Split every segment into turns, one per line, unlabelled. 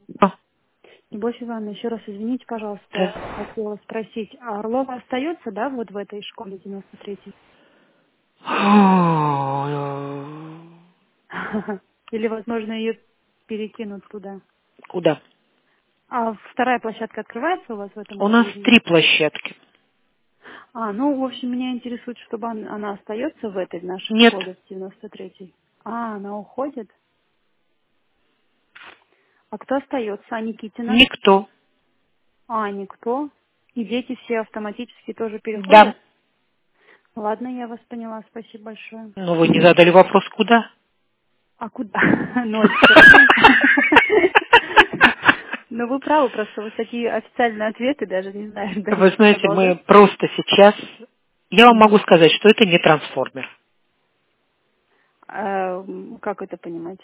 А,
Любовь Ивановна, еще раз извините, пожалуйста,
да.
хотела спросить, а Орлова остается, да, вот в этой школе 93-й? Или, возможно, ее перекинут туда?
Куда?
А вторая площадка открывается у вас в этом
У
году
нас
или нет?
3 площадки.
Ну, в общем, меня интересует, чтобы она остается в этой в нашей
Нет,
школе, в 93-й. Она уходит? А кто остается? А Никитина?
никто.
Никто. И дети все автоматически тоже
Да.
переходят? Ладно, я вас поняла, спасибо большое.
Но вы не задали вопрос, куда?
А куда? Ну, это все равно. Но вы правы, просто вот такие официальные ответы, даже не знаю,
Вы
дальше
знаете, мы
продолжать.
просто сейчас... Я вам могу
Мгм.
сказать, что это не трансформер.
Как это понимать?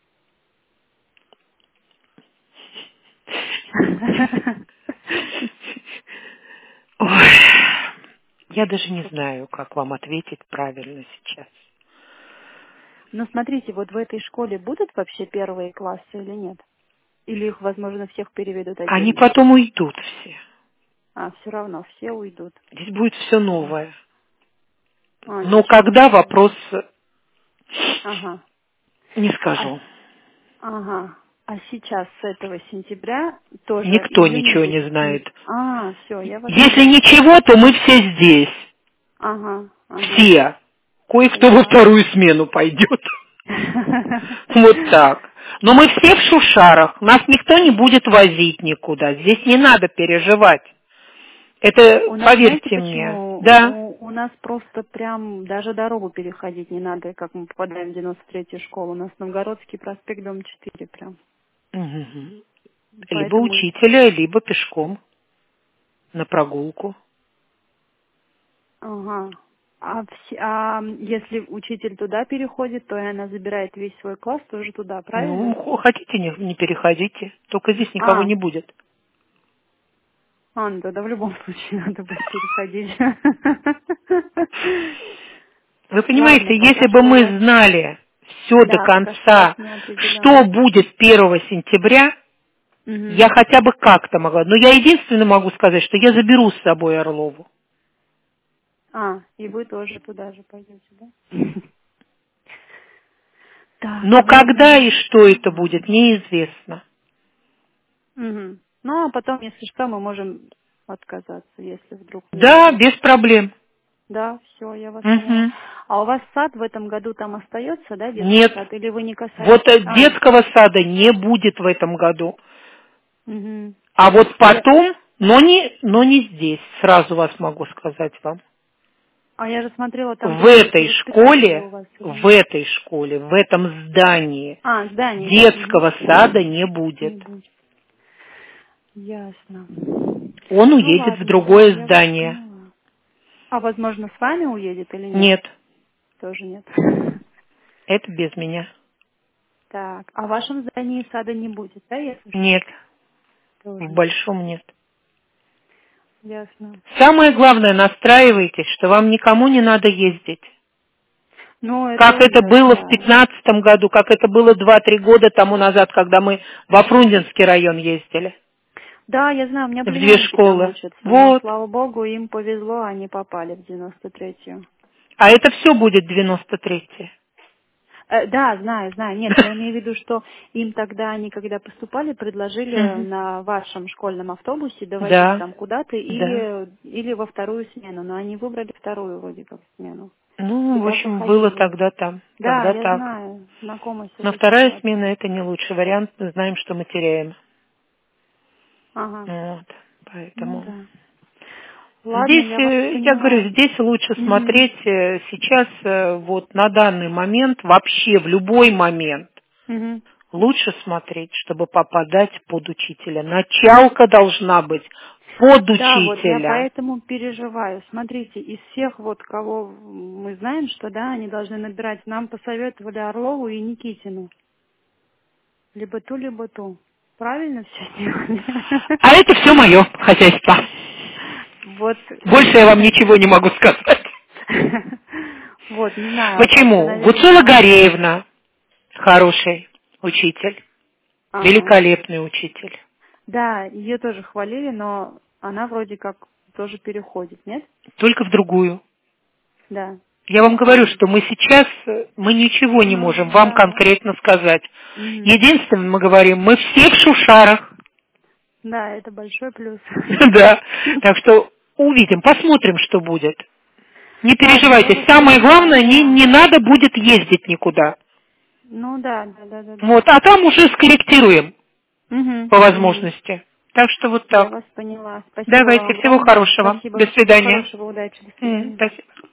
Ой, я даже не знаю, как вам ответить правильно сейчас.
Ну, смотрите, вот в этой школе будут вообще первые классы или нет? Или их, возможно, всех переведут
Они
отдельно?
потом уйдут все.
Все равно, все уйдут.
Здесь будет все новое. Но
Ничего
когда
себе.
вопрос
Ага.
не
А,
скажу.
ага. А сейчас, с этого сентября, тоже
Никто
ее не
ничего не
будет?
знает.
Все, я вас
Если
поняла.
ничего, то мы все здесь.
Ага.
Все. Кое-кто во
Ясно.
вторую смену пойдет. Вот так. Но мы все в Шушарах. Нас никто не будет возить никуда. Здесь не надо переживать. Это,
У нас, знаете
поверьте мне.
почему?
Да.
У нас просто прям даже дорогу переходить не надо, как мы попадаем в 93-ю школу. У нас Новгородский проспект, дом 4 прям.
Мгм. Либо
Поэтому,
учителя, либо пешком на прогулку.
ага. А если учитель туда переходит, то и она забирает весь свой класс тоже туда,
Ну,
правильно?
хотите, не переходите. Только здесь никого
А,
не будет.
ну тогда в любом случае надо будет переходить.
Вы
Ладно,
понимаете, если
пока
бы
что у вас...
мы знали все до
Да, пока что у вас
конца,
не
что
определенно.
будет 1 сентября,
Угу.
я хотя бы как-то могла. Но я единственное могу сказать, что я заберу с собой Орлову.
И вы тоже туда же пойдете, да? Так,
Но
ладно,
когда
я
и
вас
что это
поняла.
будет, неизвестно.
Угу. Ну, а потом, если что, мы можем отказаться, если вдруг не
Да,
дадут.
без проблем.
Да, все, я вас поняла.
Мгм.
А у вас сад в этом году там остается, да, детский
Нет.
сад? Или вы не
Вот
касаетесь?
детского сада не будет в этом году.
Угу.
А вот потом, но не здесь, сразу вас могу сказать вам.
Я же смотрела, там
В
детские
этой
предприятия у
школе,
вас, или
в
нет?
этой школе, в этом здании
Здание, да? Угу.
детского сада не будет.
Не будет. Ясно.
Он
Ну,
уедет в
ладно, да,
другое
я вас
здание.
поняла. А, возможно, с вами уедет или нет?
Нет,
Тоже нет.
это без меня.
Так, а в вашем здании сада не будет, да, я слышу?
Нет, в
Тоже нет.
большом нет.
Ясно.
Самое главное, настраивайтесь, что вам никому не надо ездить.
Ну, это
Как это
уже,
было в
да.
15 году, как это было 2-3 года тому назад, когда мы во Фрунзенский район ездили.
Да, я знаю, у меня
В 2
племянники там
школы.
учатся, но,
Вот.
слава богу, им повезло, они попали в 93-ю.
А это все будет 93-е.
Да, знаю. Нет, я имею в виду, что им тогда, они когда поступали, предложили
Мгм.
на вашем школьном автобусе довозить
Да,
там куда-то
да.
или во вторую смену, но они выбрали вторую вроде как смену.
Ну,
И
в
так и
общем, было
ходили.
тогда там.
Да,
Тогда
я
так.
знаю, знакома с
Но
этой
вторая смена
ситуацией.
это не лучший вариант. Мы знаем, что мы теряем.
Ага,
Вот.
ну
Поэтому.
да. Ладно,
Здесь,
я вас
я говорю,
поняла.
здесь лучше
Мгм.
смотреть сейчас, вот на данный момент, вообще в любой момент,
Мгм.
лучше смотреть, чтобы попадать под учителя. Началка должна быть под
Да, вот я
учителя.
поэтому переживаю. Смотрите, из всех вот, кого мы знаем, что да, они должны набирать, нам посоветовали Орлову и Никитину. Либо ту, либо ту. Правильно все сделали?
А это все мое хозяйство.
Вот,
Больше я вам ничего не могу сказать.
вот, не знаю,
Почему?
наверное,
Гуцула
ага.
Гореевна хороший учитель.
Ага.
Великолепный учитель.
Да, ее тоже хвалили, но она вроде как тоже переходит, нет?
Только в другую.
Да.
Я вам говорю, что мы сейчас, мы ничего не можем вам
да.
конкретно сказать.
Угу.
Единственное, мы говорим, мы все в шушарах.
Да, это большой плюс.
Да, так что увидим, посмотрим, что будет. Не переживайте,
я
самое главное,
понимаю,
не надо будет ездить никуда.
Ну да.
Вот, а там уже скорректируем
Угу.
по возможности. Так что вот
Я
так.
вас поняла. Спасибо
Давайте,
вам
всего
огромное.
хорошего.
Спасибо.
До
всего
свидания.
хорошего, удачи. До свидания.
Спасибо.